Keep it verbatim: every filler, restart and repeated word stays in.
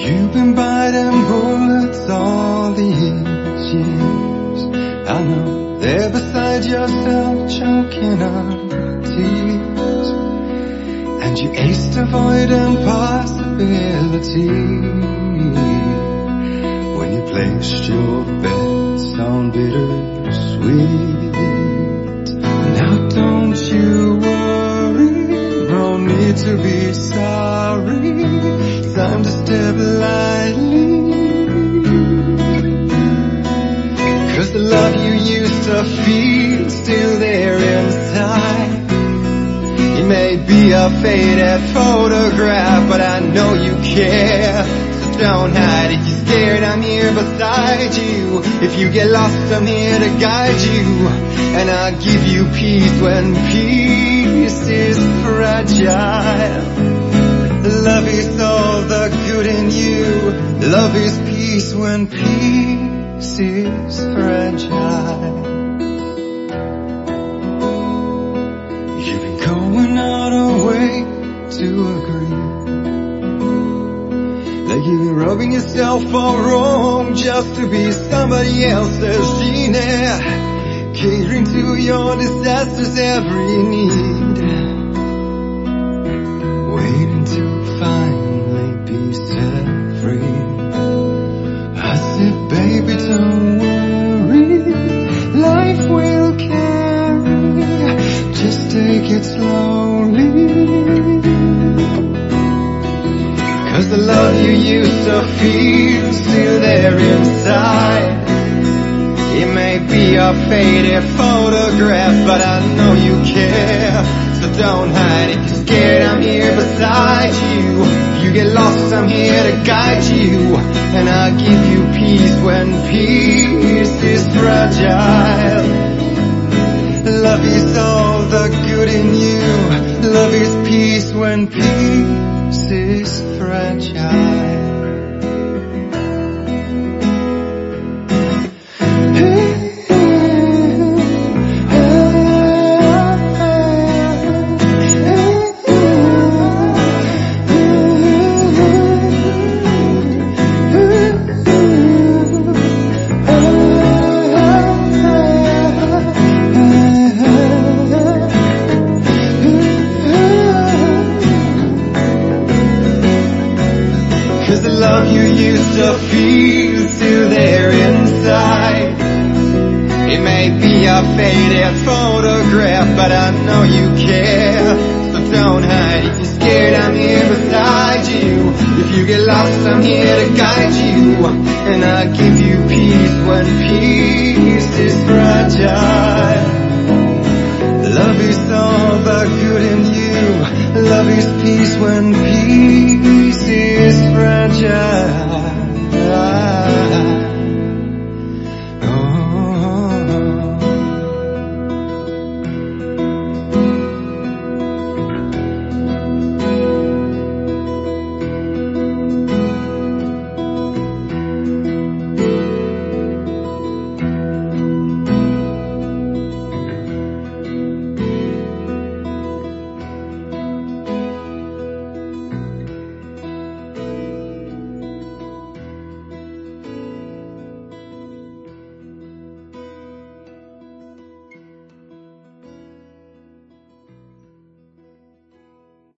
You've been biting bullets all these years. I know they're beside yourself, choking on tears. And you aced avoiding possibility when you placed your bets on bittersweet. Now don't you worry, no need to be sorry. Time to step lightly, 'cause the love you used to feel still there inside. It may be a faded photograph, but I know you care. So don't hide if you're scared, I'm here beside you. If you get lost, I'm here to guide you. And I'll give you peace when peace is fragile. Love is all the good in you. Love is peace when peace is fragile. You've been going out of way to agree, like you've been rubbing yourself all wrong just to be somebody else's genie, catering to your disaster's every need, waiting to finally be set free. I said, baby, don't worry, life will carry, just take it slowly. 'Cause the love you used to feel still there inside. It may be a faded photograph, but I know you care. So don't hide if you're scared, I'm here beside you. If you get lost, I'm here to guide you. And I'll give you peace when peace is fragile. Love is all the good in you. Love is peace when peace is fragile. Love you used to feel still there inside. It may be a faded photograph, but I know you care. So don't hide if you're scared, I'm here beside you. If you get lost, I'm here to guide you. And I'll give you peace when peace is fragile. Love is all the good in you. Love is peace when peace